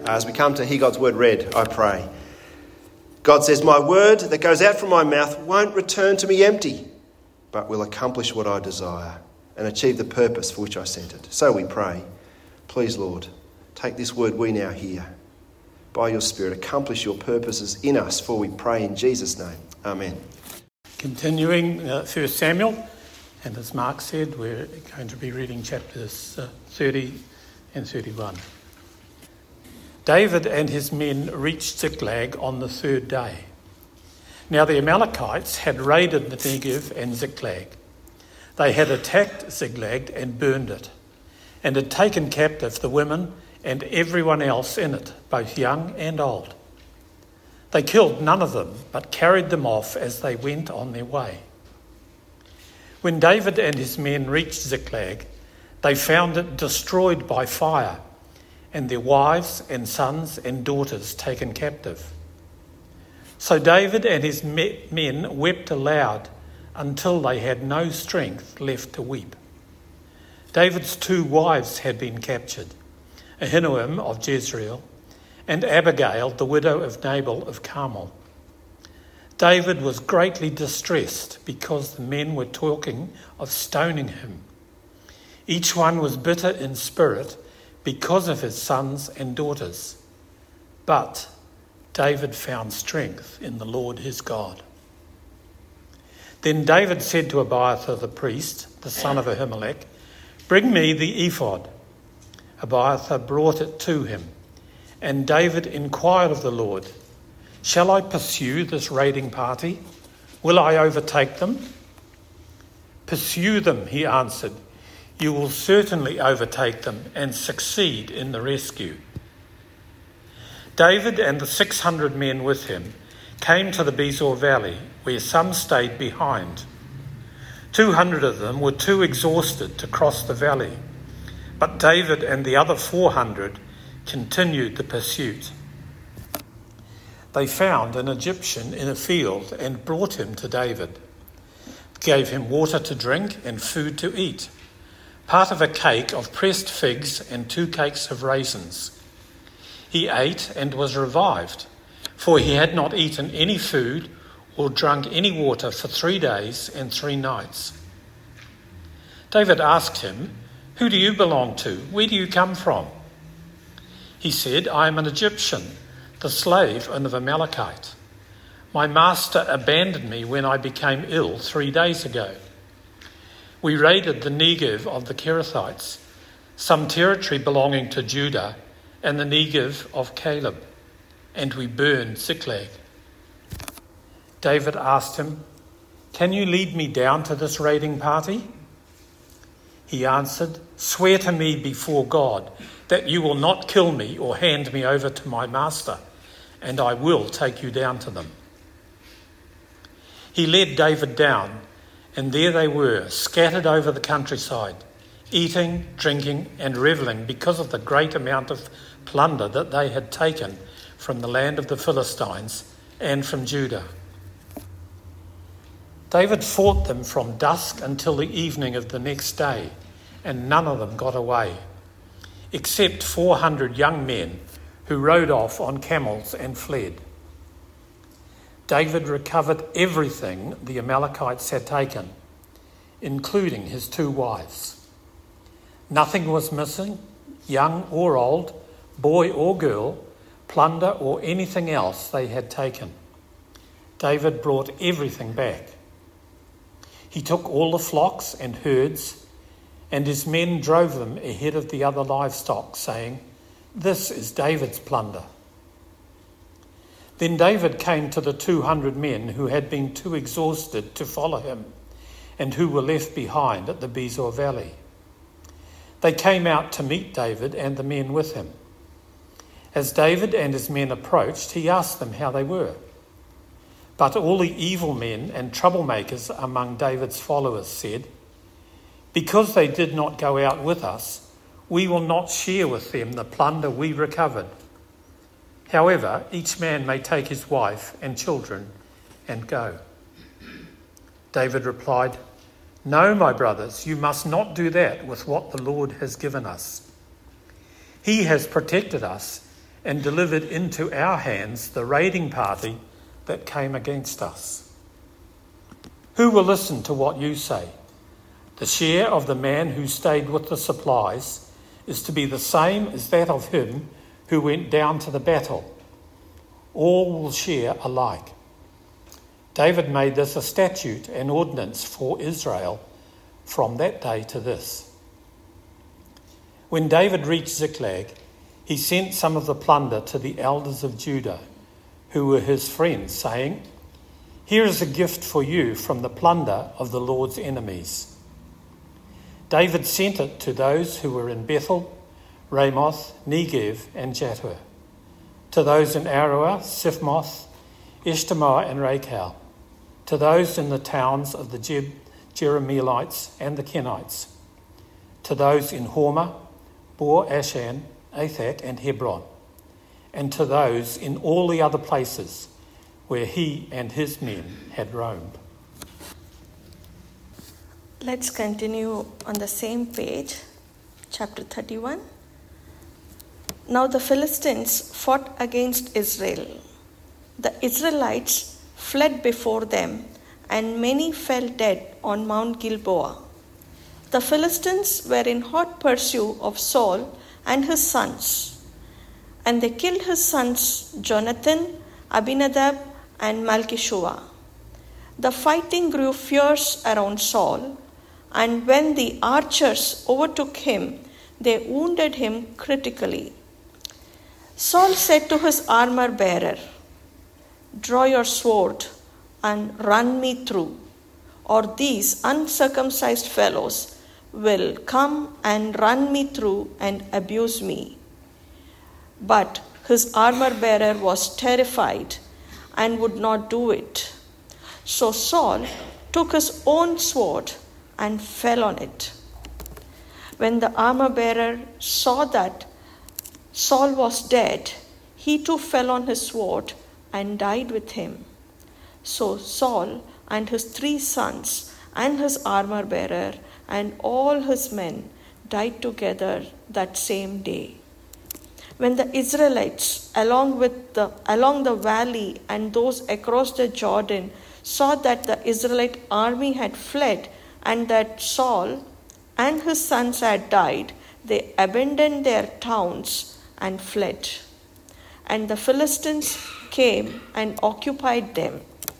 as we come to hear God's word read, I pray. God says, "My word that goes out from my mouth won't return to me empty, but will accomplish what I desire and achieve the purpose for which I sent it." So we pray, please, Lord, take this word we now hear. By your Spirit, accomplish your purposes in us, for we pray in Jesus' name. Amen. Continuing 1 Samuel, and as Mark said, we're going to be reading chapters 30 and 31. David and his men reached Ziklag on the third day. Now the Amalekites had raided the Negev and Ziklag. They had attacked Ziklag and burned it, and had taken captive the women and everyone else in it, both young and old. They killed none of them, but carried them off as they went on their way. When David and his men reached Ziklag, they found it destroyed by fire, and their wives and sons and daughters taken captive. So David and his men wept aloud until they had no strength left to weep. David's 2 wives had been captured, Ahinoam of Jezreel and Abigail, the widow of Nabal of Carmel. David was greatly distressed because the men were talking of stoning him. Each one was bitter in spirit because of his sons and daughters. But David found strength in the Lord his God. Then David said to Abiathar the priest, the son of Ahimelech, "Bring me the ephod." Abiathar brought it to him, and David inquired of the Lord, "Shall I pursue this raiding party? Will I overtake them?" "Pursue them," he answered. "You will certainly overtake them and succeed in the rescue." David and the 600 men with him came to the Besor Valley, where some stayed behind. 200 of them were too exhausted to cross the valley, but David and the other 400 continued the pursuit. They found an Egyptian in a field and brought him to David, gave him water to drink and food to eat, part of a cake of pressed figs and 2 cakes of raisins. He ate and was revived, for he had not eaten any food or drunk any water for 3 days and 3 nights. David asked him, "Who do you belong to? Where do you come from?" He said, "I am an Egyptian, the slave of an Amalekite. My master abandoned me when I became ill 3 days ago. We raided the Negev of the Kerethites, some territory belonging to Judah, and the Negev of Caleb, and we burned Ziklag." David asked him, "Can you lead me down to this raiding party?" He answered, "Swear to me before God that you will not kill me or hand me over to my master, and I will take you down to them." He led David down, and there they were, scattered over the countryside, eating, drinking, and revelling because of the great amount of plunder that they had taken from the land of the Philistines and from Judah. David fought them from dusk until the evening of the next day, and none of them got away, except 400 young men who rode off on camels and fled. David recovered everything the Amalekites had taken, including his 2 wives. Nothing was missing, young or old, boy or girl, plunder or anything else they had taken. David brought everything back. He took all the flocks and herds, and his men drove them ahead of the other livestock, saying, "This is David's plunder." Then David came to the 200 men who had been too exhausted to follow him and who were left behind at the Besor Valley. They came out to meet David and the men with him. As David and his men approached, he asked them how they were. But all the evil men and troublemakers among David's followers said, "Because they did not go out with us, we will not share with them the plunder we recovered. However, each man may take his wife and children and go." David replied, "No, my brothers, you must not do that with what the Lord has given us. He has protected us and delivered into our hands the raiding party that came against us. Who will listen to what you say? The share of the man who stayed with the supplies is to be the same as that of him who went down to the battle. All will share alike. David made this a statute and ordinance for Israel from that day to this. When David reached Ziklag, he sent some of the plunder to the elders of Judah, who were his friends, saying, "Here is a gift for you from the plunder of the Lord's enemies." David sent it to those who were in Bethel, Ramoth, Negev, and Jatir, to those in Aroer, Siphmoth, Eshtemoa, and Rachel, to those in the towns of the Jerahmeelites and the Kenites, to those in Hormah, Bor Ashan, Athak, and Hebron, and to those in all the other places where he and his men had roamed. Let's continue on the same page, chapter 31. Now the Philistines fought against Israel. The Israelites fled before them, and many fell dead on Mount Gilboa. The Philistines were in hot pursuit of Saul and his sons, and they killed his sons Jonathan, Abinadab, and Malchishua. The fighting grew fierce around Saul, and when the archers overtook him, they wounded him critically. Saul said to his armor-bearer, "Draw your sword and run me through, or these uncircumcised fellows will come and run me through and abuse me." But his armor-bearer was terrified and would not do it. So Saul took his own sword and fell on it. When the armor-bearer saw that Saul was dead, he too fell on his sword and died with him. So Saul and his 3 sons and his armor-bearer and all his men died together that same day. When the Israelites along the valley and those across the Jordan saw that the Israelite army had fled and that Saul and his sons had died, they abandoned their towns and fled. And the Philistines came and occupied them.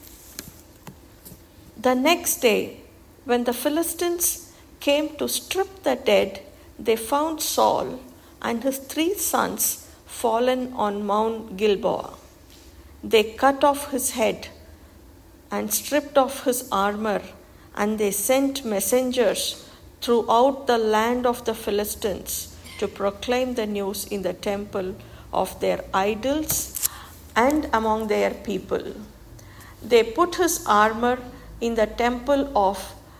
The next day, when the Philistines came to strip the dead, they found Saul and his 3 sons fallen on Mount Gilboa. They cut off his head and stripped off his armor, and they sent messengers throughout the land of the Philistines to proclaim the news in the temple of their idols and among their people. They put his armor in the temple of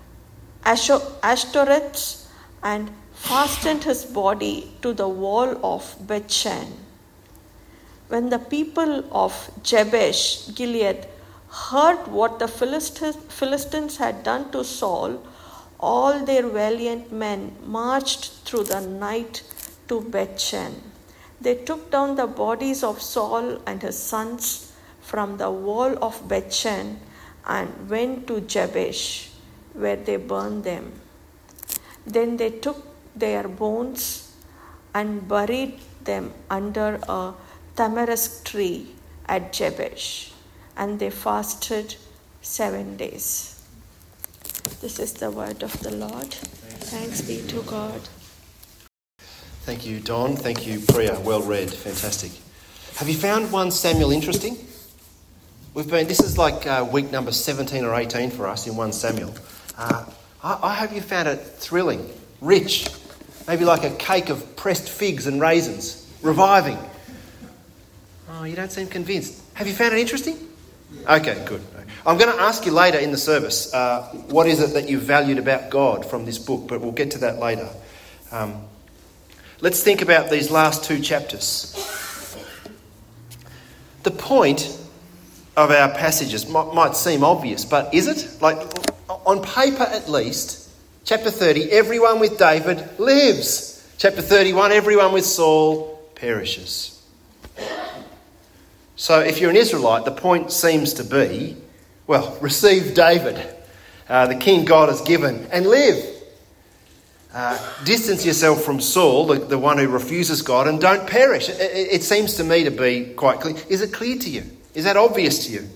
Ashtoreth and fastened his body to the wall of Bethshan. When the people of Jabesh Gilead heard what the Philistines had done to Saul, all their valiant men marched through the night to Bethshan. They took down the bodies of Saul and his sons from the wall of Bethshan and went to Jabesh, where they burned them. Then they took their bones and buried them under a tamarisk tree at Jabesh, and they fasted 7 days. This is the word of the Lord. Thanks be to God. Thank you, Don. Thank you, Priya. Well read. Fantastic. Have you found 1 Samuel interesting? This is like week number 17 or 18 for us in 1 Samuel. I hope you found it thrilling, rich, maybe like a cake of pressed figs and raisins, reviving. Oh, you don't seem convinced. Have you found it interesting? Okay, good. I'm going to ask you later in the service, what is it that you valued about God from this book, but we'll get to that later. Let's think about these last 2 chapters. The point of our passages might seem obvious, but is it? Like, on paper at least, chapter 30, everyone with David lives. Chapter 31, everyone with Saul perishes. So if you're an Israelite, the point seems to be, well, receive David, the king God has given, and live. Distance yourself from Saul, the one who refuses God, and don't perish. It seems to me to be quite clear. Is it clear to you? Is that obvious to you?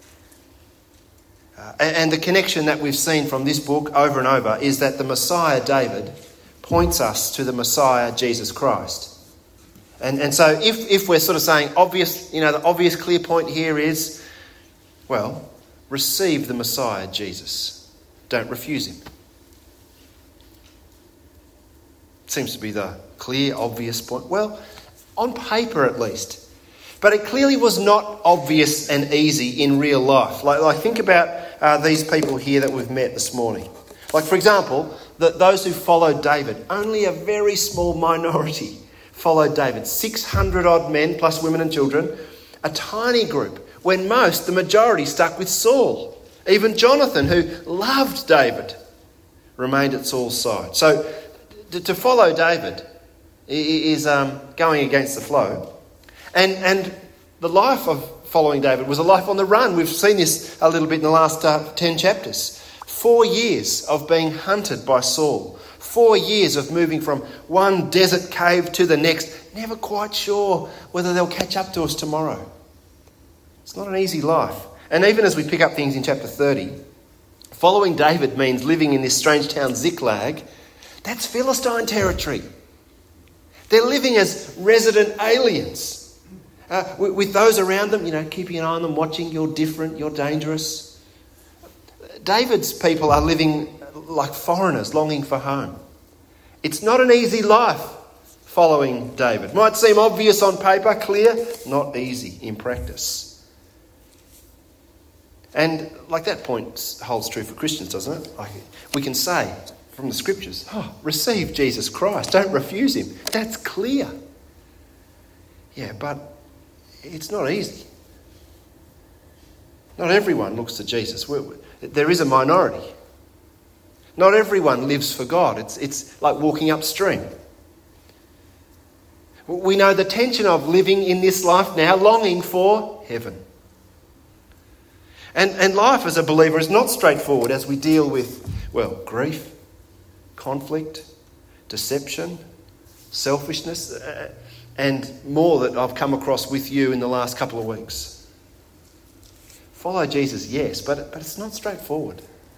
And the connection that we've seen from this book over and over is that the Messiah, David, points us to the Messiah, Jesus Christ. And so if we're sort of saying obvious, the obvious clear point here is, well, receive the Messiah, Jesus. Don't refuse him. Seems to be the clear, obvious point. Well, on paper at least. But it clearly was not obvious and easy in real life. Like think about these people here that we've met this morning. Like, for example, those who followed David, only a very small minority followed David. 600 odd men, plus women and children. A tiny group, when the majority stuck with Saul. Even Jonathan, who loved David, remained at Saul's side. So to follow David is going against the flow. And the life of following David was a life on the run. We've seen this a little bit in the last 10 chapters. 4 years of being hunted by Saul. 4 years of moving from one desert cave to the next, never quite sure whether they'll catch up to us tomorrow. It's not an easy life. And even as we pick up things in chapter 30, following David means living in this strange town Ziklag. That's Philistine territory. They're living as resident aliens. With those around them, keeping an eye on them, watching, you're different, you're dangerous. David's people are living like foreigners longing for home. It's not an easy life following David. Might seem obvious on paper, clear, not easy in practice. And like that point holds true for Christians, doesn't it? Like we can say from the scriptures, receive Jesus Christ, don't refuse him. That's clear. Yeah, but it's not easy. Not everyone looks to Jesus. There is a minority. Not everyone lives for God. It's like walking upstream. We know the tension of living in this life now, longing for heaven. And life as a believer is not straightforward as we deal with, grief, conflict, deception, selfishness, and more that I've come across with you in the last couple of weeks. Follow Jesus, yes, but it's not straightforward.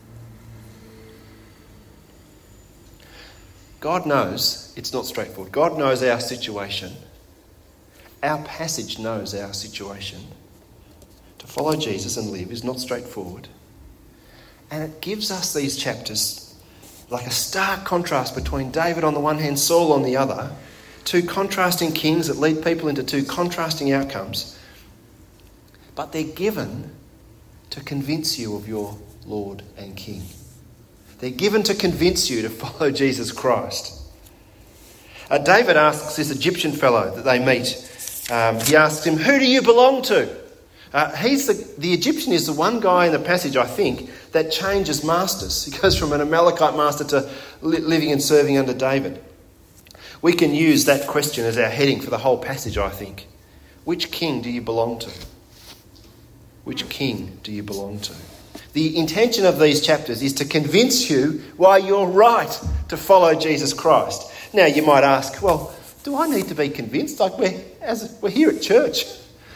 God knows it's not straightforward. God knows our situation. Our passage knows our situation. To follow Jesus and live is not straightforward. And it gives us these chapters like a stark contrast between David on the one hand, Saul on the other. Two contrasting kings that lead people into two contrasting outcomes. But they're given to convince you of your Lord and King. They're given to convince you to follow Jesus Christ. David asks this Egyptian fellow that they meet. He asks him, who do you belong to? The Egyptian is the one guy in the passage, I think, that changes masters. He goes from an Amalekite master to living and serving under David. We can use that question as our heading for the whole passage, I think. Which king do you belong to? Which king do you belong to? The intention of these chapters is to convince you why you're right to follow Jesus Christ. Now you might ask, do I need to be convinced? Like we're here at church.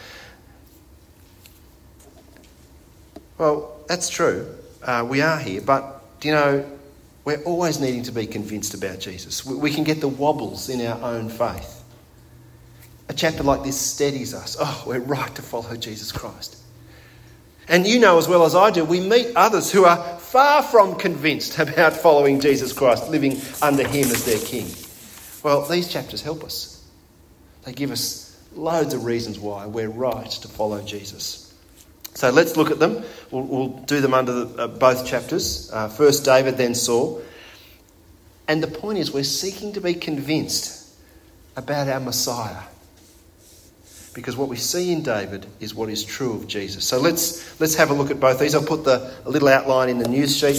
Well, that's true. We are here, but we're always needing to be convinced about Jesus. We can get the wobbles in our own faith. A chapter like this steadies us. We're right to follow Jesus Christ. And you know as well as I do, we meet others who are far from convinced about following Jesus Christ, living under him as their king. Well, these chapters help us. They give us loads of reasons why we're right to follow Jesus. So let's look at them. We'll do them under both chapters. First David, then Saul. And the point is we're seeking to be convinced about our Messiah. Because what we see in David is what is true of Jesus. So let's have a look at both these. I'll put a little outline in the news sheet.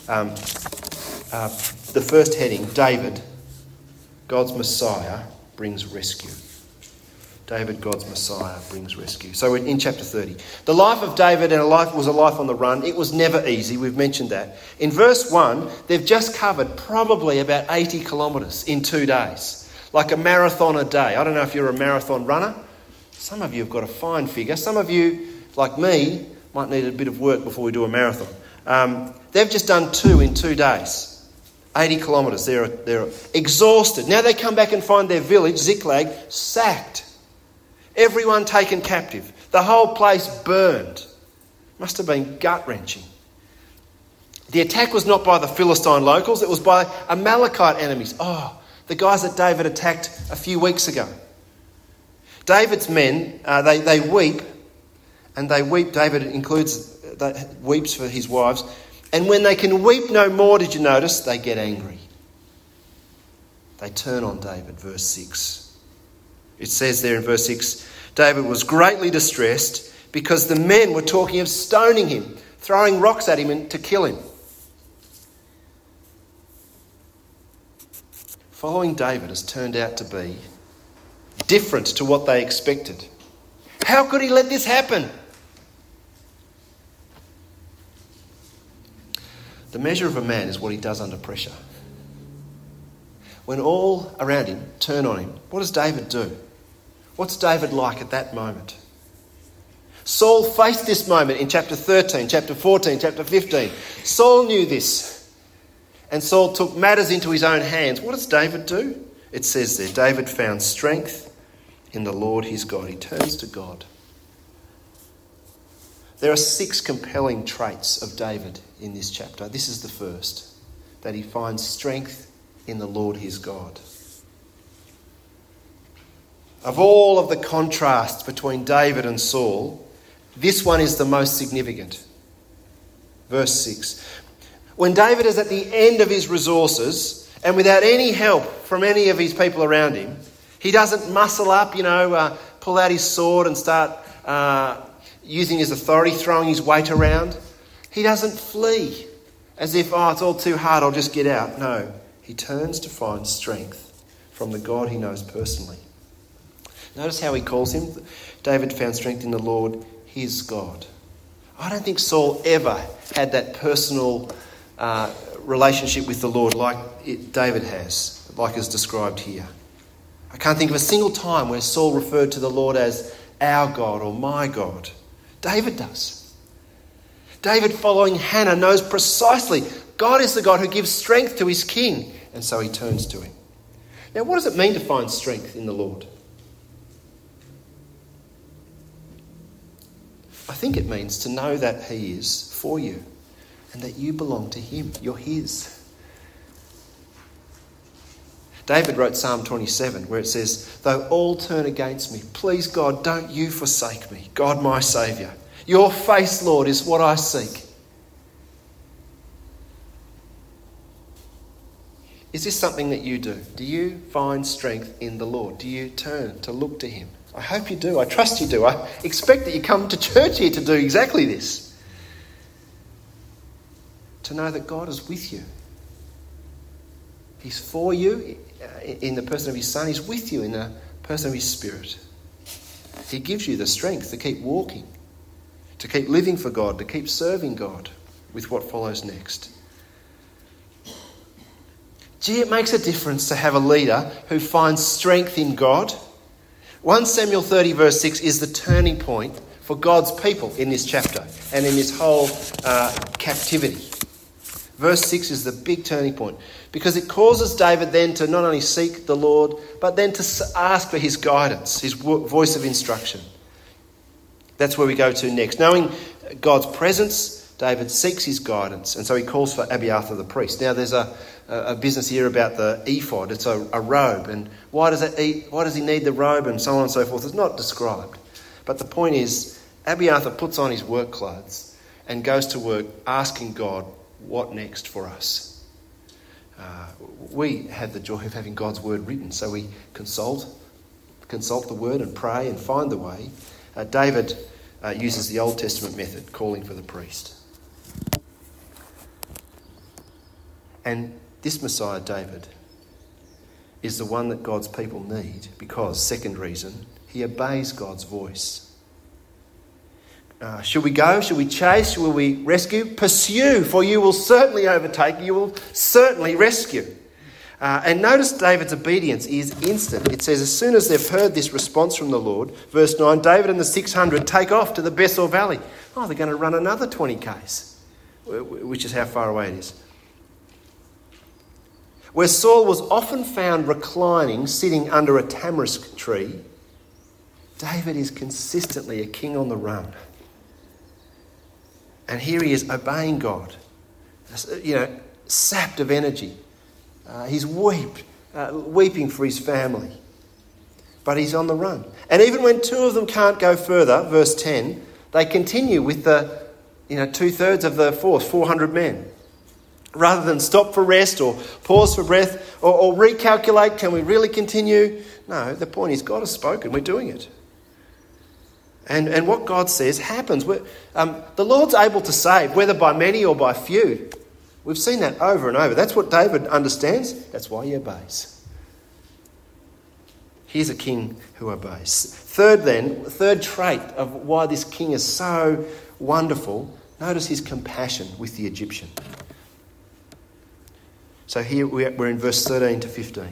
The first heading, David, God's Messiah, brings rescue. David, God's Messiah, brings rescue. So in chapter 30, the life of David was a life on the run. It was never easy. We've mentioned that. In verse 1, they've just covered probably about 80 kilometres in 2 days, like a marathon a day. I don't know if you're a marathon runner. Some of you have got a fine figure. Some of you, like me, might need a bit of work before we do a marathon. They've just done 2 in 2 days. 80 kilometres. They're exhausted. Now they come back and find their village, Ziklag, sacked. Everyone taken captive. The whole place burned. Must have been gut-wrenching. The attack was not by the Philistine locals. It was by Amalekite enemies. Oh, the guys that David attacked a few weeks ago. David's men, they weep. And they weep. David weeps for his wives. And when they can weep no more, did you notice? They get angry. They turn on David, verse 6. It says there in verse 6, David was greatly distressed because the men were talking of stoning him, throwing rocks at him to kill him. Following David has turned out to be different to what they expected. How could he let this happen? The measure of a man is what he does under pressure. When all around him turn on him, what does David do? What's David like at that moment? Saul faced this moment in chapter 13, chapter 14, chapter 15. Saul knew this. And Saul took matters into his own hands. What does David do? It says there, David found strength in the Lord his God. He turns to God. There are 6 compelling traits of David in this chapter. This is the first, that he finds strength in the Lord his God. Of all of the contrasts between David and Saul, this one is the most significant. Verse 6. When David is at the end of his resources and without any help from any of his people around him, he doesn't muscle up, pull out his sword and start using his authority, throwing his weight around. He doesn't flee as if, it's all too hard, I'll just get out. No, he turns to find strength from the God he knows personally. Notice how he calls him. David found strength in the Lord, his God. I don't think Saul ever had that personal relationship with the Lord like David has, like is described here. I can't think of a single time where Saul referred to the Lord as our God or my God. David does. David, following Hannah, knows precisely God is the God who gives strength to his king, and so he turns to him. Now, what does it mean to find strength in the Lord? I think it means to know that he is for you and that you belong to him. You're his. David wrote Psalm 27 where it says, though all turn against me, please God, don't you forsake me, God my Saviour. Your face, Lord, is what I seek. Is this something that you do? Do you find strength in the Lord? Do you turn to look to him? I hope you do. I trust you do. I expect that you come to church here to do exactly this. To know that God is with you. He's for you in the person of his Son. He's with you in the person of his Spirit. He gives you the strength to keep walking, to keep living for God, to keep serving God with what follows next. Gee, it makes a difference to have a leader who finds strength in God. 1 Samuel 30 verse 6 is the turning point for God's people in this chapter and in this whole captivity. Verse 6 is the big turning point because it causes David then to not only seek the Lord, but then to ask for his guidance, his voice of instruction. That's where we go to next. Knowing God's presence, David seeks his guidance, and so he calls for Abiathar the priest. Now there's a business here about the ephod. It's a robe, and why does he need the robe, and so on and so forth. It's not described. But the point is, Abiathar puts on his work clothes and goes to work asking God, what next for us? We have the joy of having God's word written, so we consult the word and pray and find the way. David uses the Old Testament method, calling for the priest. And this Messiah, David, is the one that God's people need because, second reason, he obeys God's voice. Should we go? Should we chase? Will we rescue? Pursue, for you will certainly overtake. You will certainly rescue. And notice David's obedience is instant. It says, as soon as they've heard this response from the Lord, verse 9, David and the 600 take off to the Besor Valley. Oh, they're going to run another 20 k's, which is how far away it is. Where Saul was often found reclining, sitting under a tamarisk tree, David is consistently a king on the run. And here he is obeying God, sapped of energy. He's weeping for his family. But he's on the run. And even when two of them can't go further, verse 10, they continue with the 2/3 of the force, 400 men. Rather than stop for rest or pause for breath or recalculate, can we really continue? No, the point is God has spoken, we're doing it. And what God says happens. The Lord's able to save, whether by many or by few. We've seen that over and over. That's what David understands. That's why he obeys. Here's a king who obeys. Third trait of why this king is so wonderful, notice his compassion with the Egyptian. So here we're in verse 13 to 15.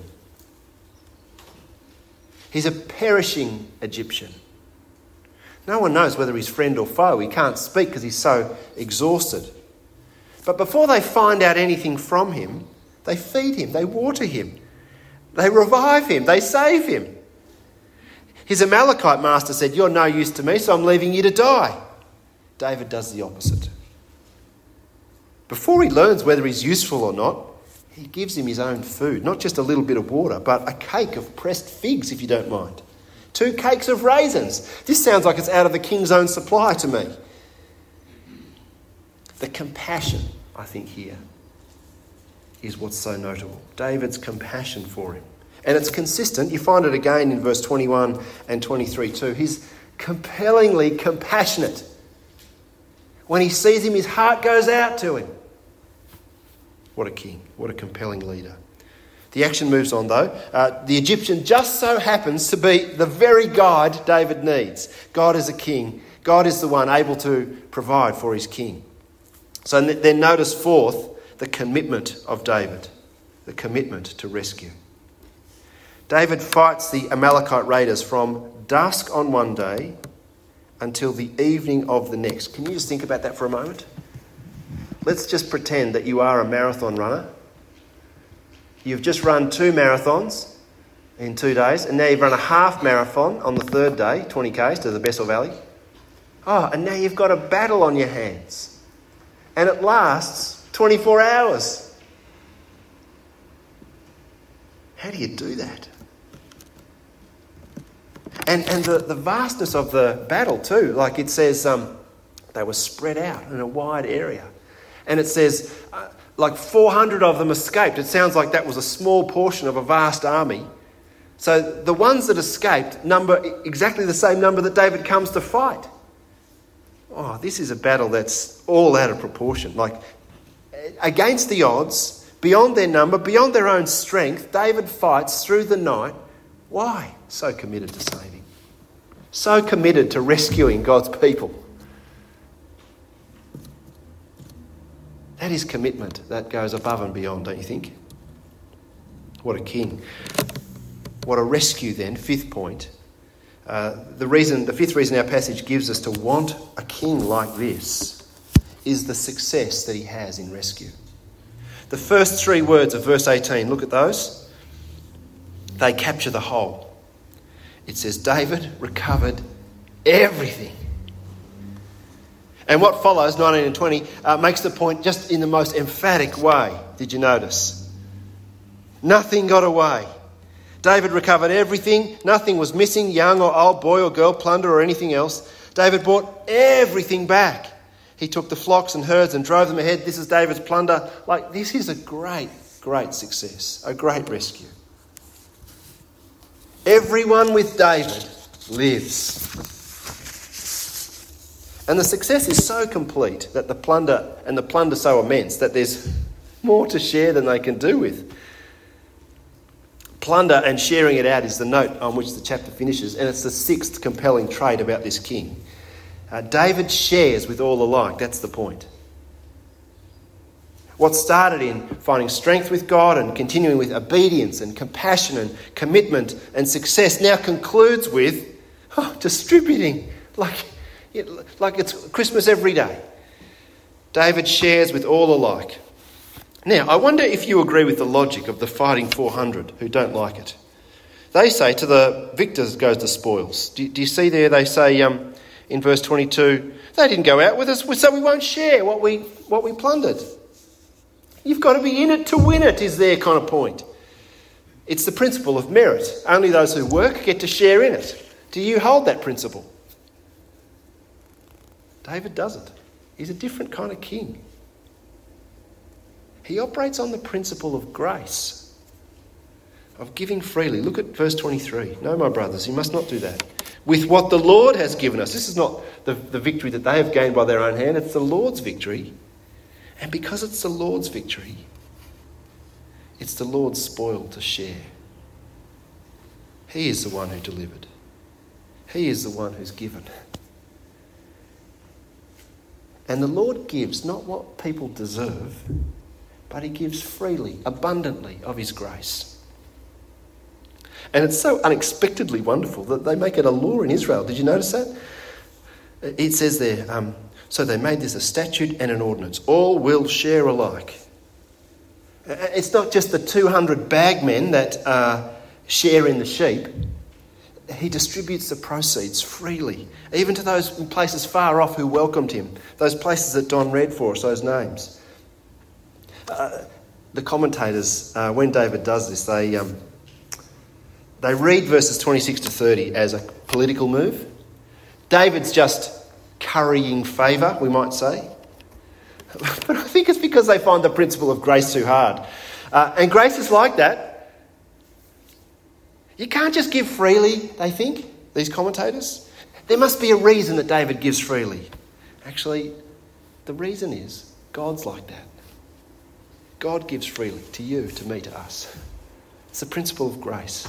He's a perishing Egyptian. No one knows whether he's friend or foe. He can't speak because he's so exhausted. But before they find out anything from him, they feed him, they water him, they revive him, they save him. His Amalekite master said, "You're no use to me, so I'm leaving you to die." David does the opposite. Before he learns whether he's useful or not, he gives him his own food, not just a little bit of water, but a cake of pressed figs, if you don't mind. 2 cakes of raisins. This sounds like it's out of the king's own supply to me. The compassion, I think, here is what's so notable. David's compassion for him. And it's consistent. You find it again in verse 21 and 23 too. He's compellingly compassionate. When he sees him, his heart goes out to him. What a king. What a compelling leader. The action moves on though. The Egyptian just so happens to be the very guide David needs. God is a king. God is the one able to provide for his king. So then notice fourth, the commitment of David. The commitment to rescue. David fights the Amalekite raiders from dusk on one day until the evening of the next. Can you just think about that for a moment? Let's just pretend that you are a marathon runner. You've just run 2 marathons in 2 days, and now you've run a half marathon on the 3rd day, 20 k's to the Besor Valley. Oh, and now you've got a battle on your hands. And it lasts 24 hours. How do you do that? And the vastness of the battle too, like it says they were spread out in a wide area. And it says like 400 of them escaped. It sounds like that was a small portion of a vast army. So the ones that escaped number exactly the same number that David comes to fight. Oh, this is a battle that's all out of proportion. Like against the odds, beyond their number, beyond their own strength, David fights through the night. Why? So committed to saving. So committed to rescuing God's people. That is commitment that goes above and beyond, don't you think? What a king. What a rescue then, 5th point. The 5th reason our passage gives us to want a king like this is the success that he has in rescue. The first 3 words of verse 18, look at those. They capture the whole. It says, David recovered everything. And what follows, 19 and 20, makes the point just in the most emphatic way. Did you notice? Nothing got away. David recovered everything. Nothing was missing, young or old, boy or girl, plunder or anything else. David brought everything back. He took the flocks and herds and drove them ahead. This is David's plunder. Like, this is a great, great success, a great rescue. Everyone with David lives. And the success is so complete that the plunder so immense that there's more to share than they can do with. Plunder and sharing it out is the note on which the chapter finishes, and it's the sixth compelling trait about this king. David shares with all alike. That's the point. What started in finding strength with God and continuing with obedience and compassion and commitment and success now concludes with distributing like it's Christmas every day. David shares with all alike. Now, I wonder if you agree with the logic of the Fighting 400 who don't like it. They say to the victors goes the spoils. Do you see there they say in verse 22, they didn't go out with us, so we won't share what we plundered. You've got to be in it to win it is their kind of point. It's the principle of merit. Only those who work get to share in it. Do you hold that principle? David doesn't. He's a different kind of king. He operates on the principle of grace, of giving freely. Look at verse 23. No, my brothers, you must not do that. With what the Lord has given us. This is not the victory that they have gained by their own hand. It's the Lord's victory. And because it's the Lord's victory, it's the Lord's spoil to share. He is the one who delivered. He is the one who's given. And the Lord gives not what people deserve, but he gives freely, abundantly of his grace. And it's so unexpectedly wonderful that they make it a law in Israel. Did you notice that? It says there, so they made this a statute and an ordinance. All will share alike. It's not just the 200 bagmen that share in the sheep. He distributes the proceeds freely, even to those places far off who welcomed him, those places that Don read for us, those names. The commentators, when David does this, they read verses 26 to 30 as a political move. David's just currying favour, we might say. But I think it's because they find the principle of grace too hard. And grace is like that. You can't just give freely, they think, these commentators. There must be a reason that David gives freely. Actually, the reason is God's like that. God gives freely to you, to me, to us. It's the principle of grace.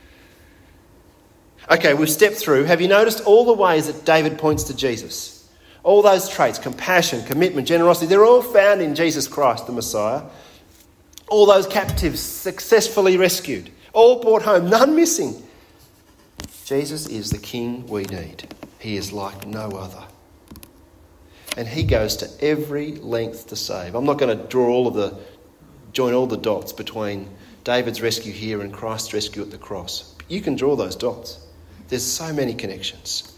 Okay, we've stepped through. Have you noticed all the ways that David points to Jesus? All those traits, compassion, commitment, generosity, they're all found in Jesus Christ, the Messiah. All those captives successfully rescued, all brought home, none missing. Jesus is the King we need. He is like no other. And he goes to every length to save. I'm not going to join all the dots between David's rescue here and Christ's rescue at the cross. But you can draw those dots. There's so many connections.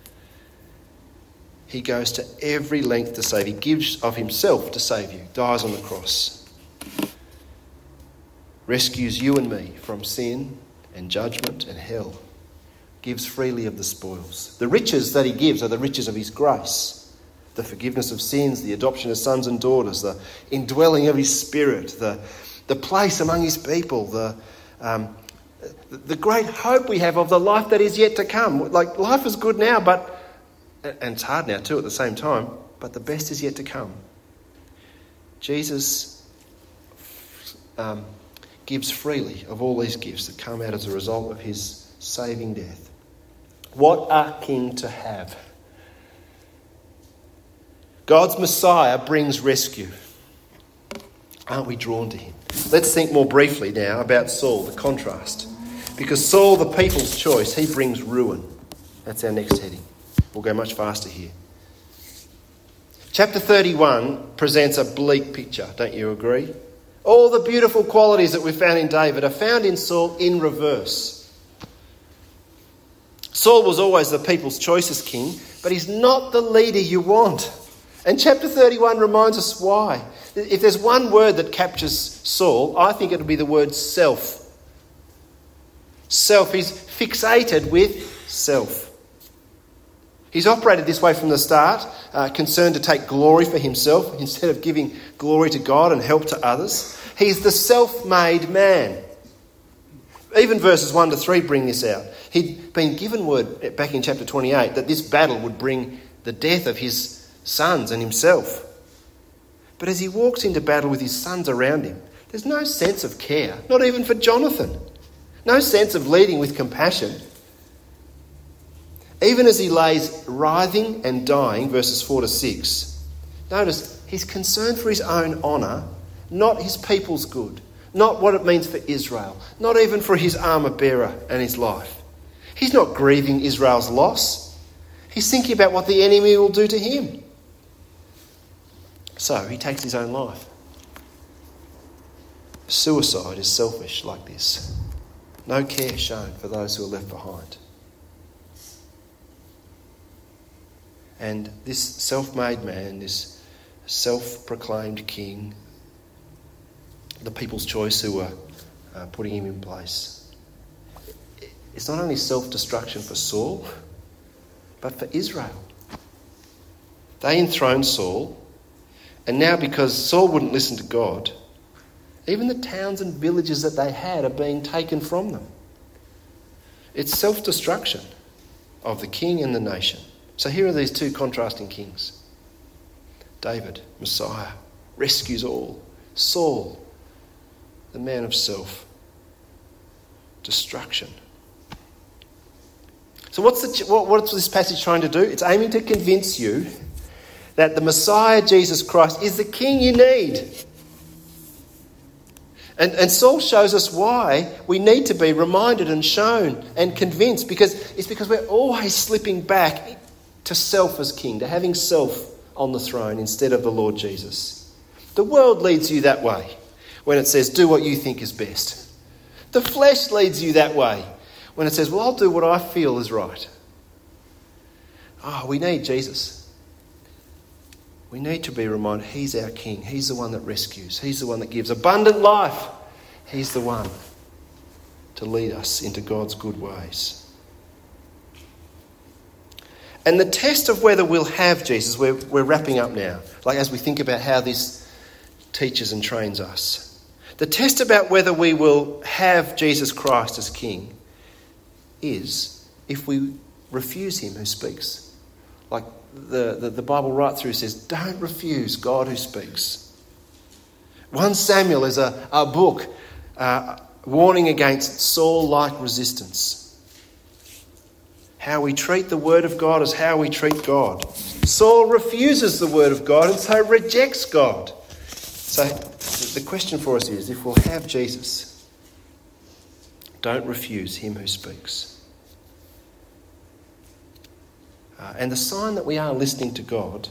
He goes to every length to save. He gives of himself to save you, dies on the cross. Rescues you and me from sin and judgment and hell. Gives freely of the spoils. The riches that he gives are the riches of his grace. The forgiveness of sins, the adoption of sons and daughters, the indwelling of his spirit, the place among his people, the great hope we have of the life that is yet to come. Like, life is good now, and it's hard now too at the same time, but the best is yet to come. Jesus gives freely of all these gifts that come out as a result of his saving death. What a king to have. God's Messiah brings rescue. Aren't we drawn to him? Let's think more briefly now about Saul, the contrast. Because Saul, the people's choice, he brings ruin. That's our next heading. We'll go much faster here. Chapter 31 presents a bleak picture, don't you agree? All the beautiful qualities that we found in David are found in Saul in reverse. Saul was always the people's choice as king, but he's not the leader you want. And chapter 31 reminds us why. If there's one word that captures Saul, I think it would be the word self. Self. He's fixated with self. He's operated this way from the start, concerned to take glory for himself instead of giving glory to God and help to others. He's the self-made man. Even verses 1 to 3 bring this out. He'd been given word back in chapter 28 that this battle would bring the death of his sons and himself. But as he walks into battle with his sons around him, there's no sense of care, not even for Jonathan. No sense of leading with compassion. Even as he lays writhing and dying, verses 4 to 6, notice he's concerned for his own honour, not his people's good, not what it means for Israel, not even for his armour bearer and his life. He's not grieving Israel's loss. He's thinking about what the enemy will do to him. So he takes his own life. Suicide is selfish like this. No care shown for those who are left behind. And this self-made man, this self-proclaimed king, the people's choice who were putting him in place, it's not only self-destruction for Saul, but for Israel. They enthroned Saul, and now because Saul wouldn't listen to God, even the towns and villages that they had are being taken from them. It's self-destruction of the king and the nation. So here are these two contrasting kings. David, Messiah, rescues all. Saul, the man of self. Destruction. So what's this passage trying to do? It's aiming to convince you that the Messiah, Jesus Christ, is the king you need. And Saul shows us why we need to be reminded and shown and convinced, because we're always slipping back to self as king, to having self on the throne instead of the Lord Jesus. The world leads you that way when it says, do what you think is best. The flesh leads you that way when it says, well, I'll do what I feel is right. We need Jesus. We need to be reminded he's our king. He's the one that rescues. He's the one that gives abundant life. He's the one to lead us into God's good ways. And the test of whether we'll have Jesus, we're wrapping up now, like as we think about how this teaches and trains us. The test about whether we will have Jesus Christ as king is if we refuse him who speaks. Like the Bible right through says, don't refuse God who speaks. 1 Samuel is a book warning against Saul-like resistance. How we treat the word of God is how we treat God. Saul refuses the word of God and so rejects God. So the question for us is, if we'll have Jesus, don't refuse him who speaks. And the sign that we are listening to God,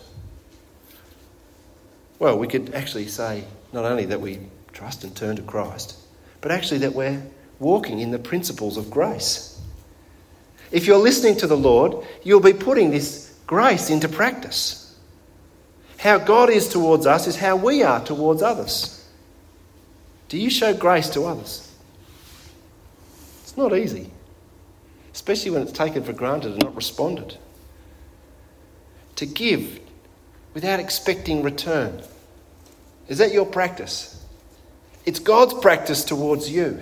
well, we could actually say not only that we trust and turn to Christ, but actually that we're walking in the principles of grace. If you're listening to the Lord, you'll be putting this grace into practice. How God is towards us is how we are towards others. Do you show grace to others? It's not easy, especially when it's taken for granted and not responded. To give without expecting return. Is that your practice? It's God's practice towards you.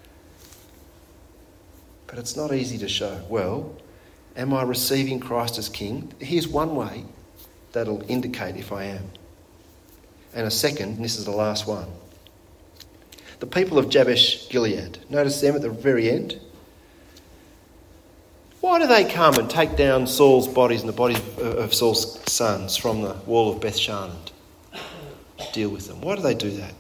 But it's not easy to show. Well, am I receiving Christ as king? Here's one way that'll indicate if I am. And a second, and this is the last one. The people of Jabesh Gilead. Notice them at the very end. Why do they come and take down Saul's bodies and the bodies of Saul's sons from the wall of Beth-shan and deal with them? Why do they do that?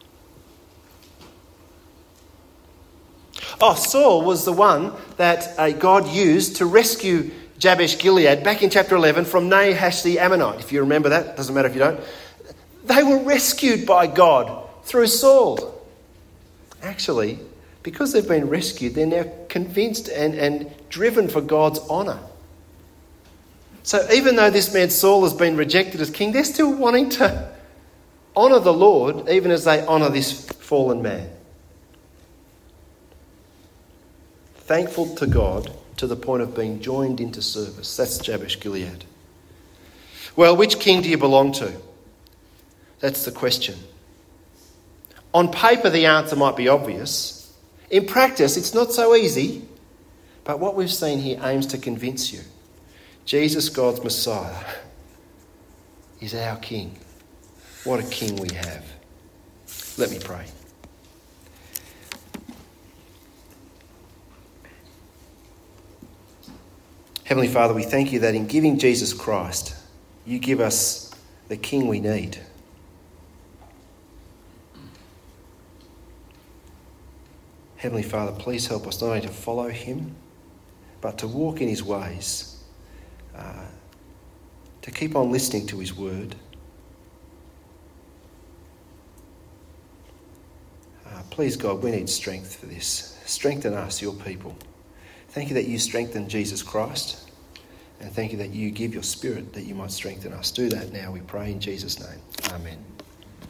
Saul was the one that God used to rescue Jabesh Gilead back in chapter 11 from Nahash the Ammonite. If you remember that, doesn't matter if you don't. They were rescued by God through Saul. Actually, because they've been rescued, they're now convinced and driven for God's honour. So even though this man Saul has been rejected as king, they're still wanting to honour the Lord even as they honour this fallen man. Thankful to God to the point of being joined into service. That's Jabesh Gilead. Well, which king do you belong to? That's the question. On paper, the answer might be obvious. In practice, it's not so easy. But what we've seen here aims to convince you. Jesus, God's Messiah, is our King. What a King we have. Let me pray. Heavenly Father, we thank you that in giving Jesus Christ, you give us the King we need. Heavenly Father, please help us not only to follow him, but to walk in his ways, to keep on listening to his word. Please, God, we need strength for this. Strengthen us, your people. Thank you that you strengthen Jesus Christ, and thank you that you give your Spirit that you might strengthen us. Do that now, we pray in Jesus' name. Amen.